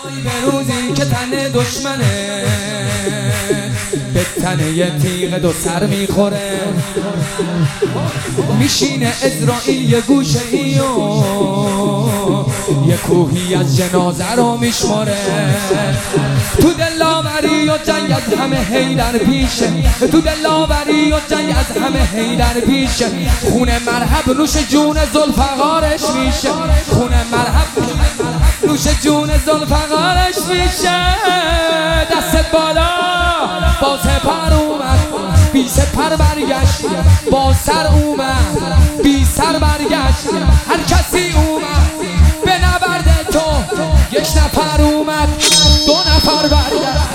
به روزی که تن دشمنه به تنه یه تیغ دو سر میخوره، میشینه ازرائیل یه گوشه ای و یه کوهی از جنازه رو میشماره. تو دلاوری و جنگ از همه حیدر پیشه، تو دلاوری و جنگ از همه حیدر پیشه. خونه مرحب نوش جون ذوالفقارش میشه، خونه مرحب نوش جون ذوالفقارش میشه. دست بالا با سپر اومد بی سپر برگشت، با سر اومد بی سر برگشت. هر کسی اومد به نبرد تو، یک نفر اومد دو نفر برگشت.